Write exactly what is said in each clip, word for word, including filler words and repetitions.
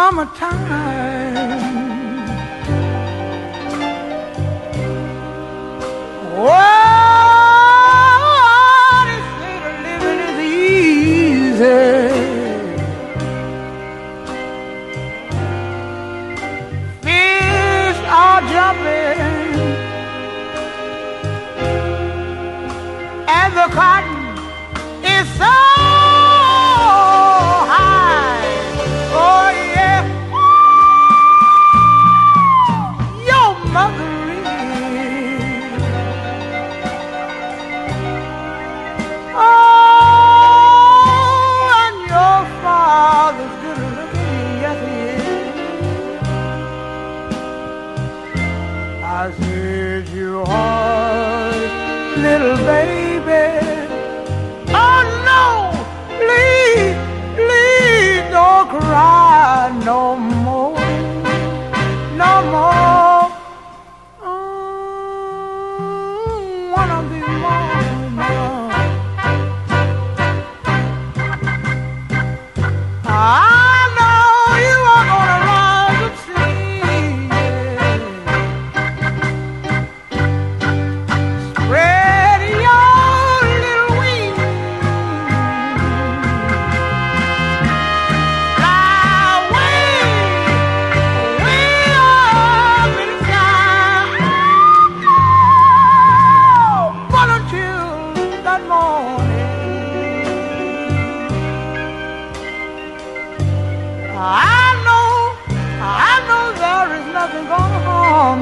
summertime. Oh, they say the living is easy. Fish are jumping and the cotton is so high. Oh yeah, your mother is. Oh, and your father's good looking, yes he is. I said you hard little baby. Oh no, please, please don't cry no more, no more. Mm, one of these mornings, I know you are gonna rise to see. Spread your little wings, fly away, way up in the sky. But until that morning, I know, I know there is nothing gonna harm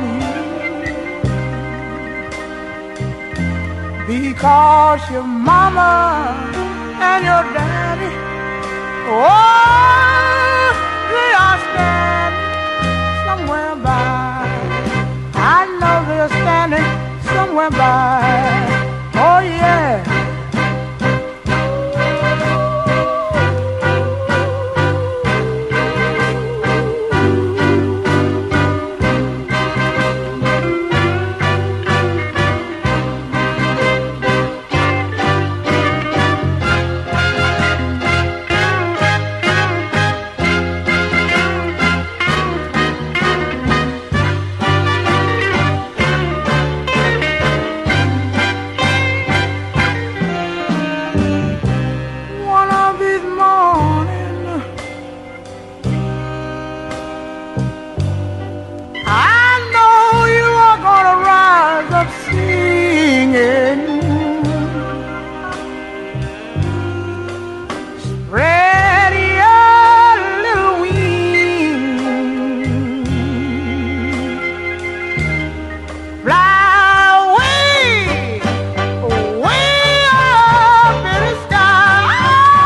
you, because your mama and your daddy, oh, they are standing somewhere by. I know they're standing somewhere by. Oh yeah. One of these mornings, I know you are gonna rise up singing. Spread your little wings, fly away, way up in the sky.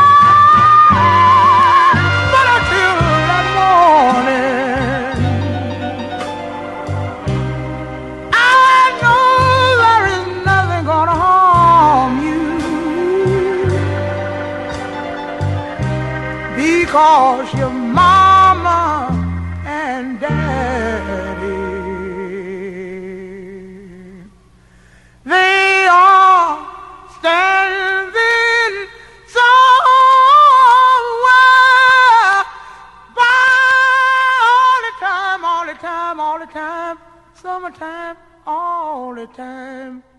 But until that morning, I know there is nothing gonna harm you, because your mama and daddy, they are standing somewhere by. All the time, all the time, all the time, summertime, all the time.